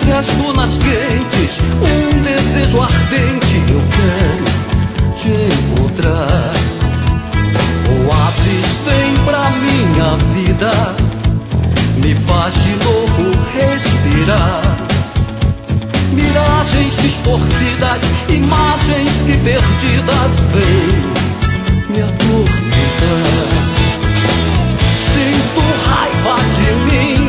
Entre as dunas quentes, um desejo ardente, eu quero te encontrar. Oásis vem pra minha vida, me faz de novo respirar. Miragens distorcidas, imagens que perdidas vêm me atormentar. Sinto raiva de mim,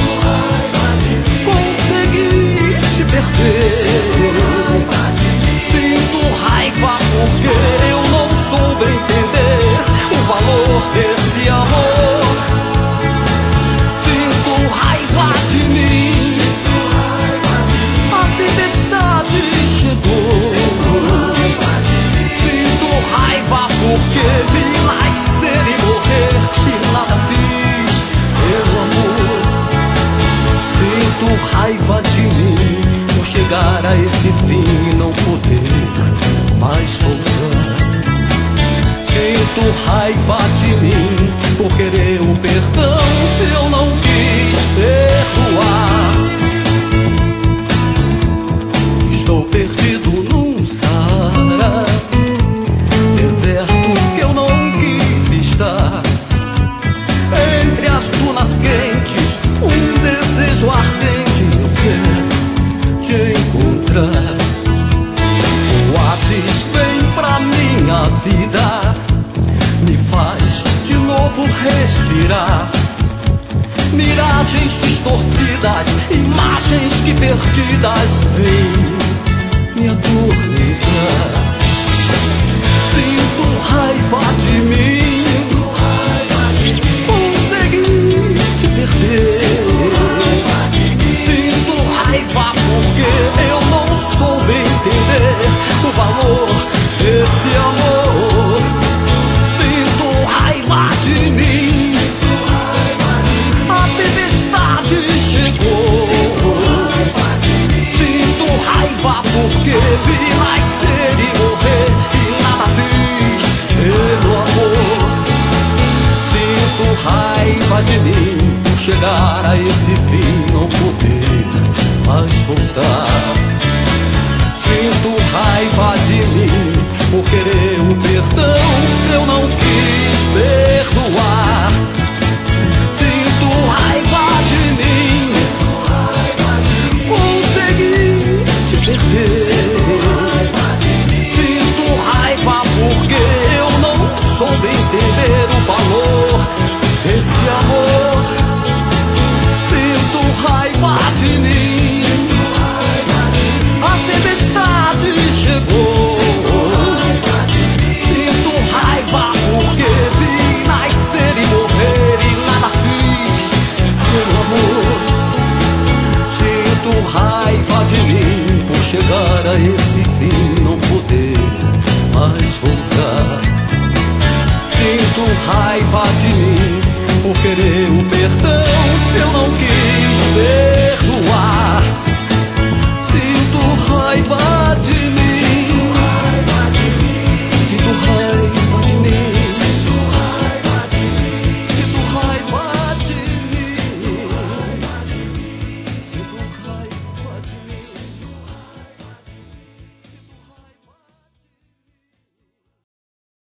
consegui te perder. Sinto raiva porque eu não soube entender o valor desse amor. Sinto raiva de mim, a tempestade chegou. Sinto raiva porque vi nascer e morrer e nada fiz pelo amor. Sinto raiva de mim por chegar a esse fim e não poder mais voltar. Sinto raiva de mim por querer o perdão se eu não quis perdoar. Estou perdido num Saara, deserto que eu não quis estar. Entre as dunas quentes, um desejo ardente, eu quero te encontrar. Oásis vem pra minha vida, me faz de novo respirar. Miragens distorcidas, imagens que perdidas vêm me atormentar. Sinto raiva de mim, consegui te perder. Sinto raiva porque eu não soube entender o valor desse amor. Sinto raiva de mim, a tempestade chegou. Sinto raiva porque vi nascer e morrer e nada fiz pelo amor. Sinto raiva de mim por chegar a esse fim, não poder mais voltar. Sinto raiva de mim por querer o perdão se eu não quis perdoar. Sinto raiva de mim, consegui te perder. Sinto raiva porque eu não soube entender o valor desse amor. Sinto raiva de mim, a tempestade chegou. Sinto raiva porque vi nascer e morrer e nada fiz pelo amor. Sinto raiva de mim por chegar a esse fim, não poder mais voltar. Sinto raiva de mim por querer o perdão se eu não quis ver.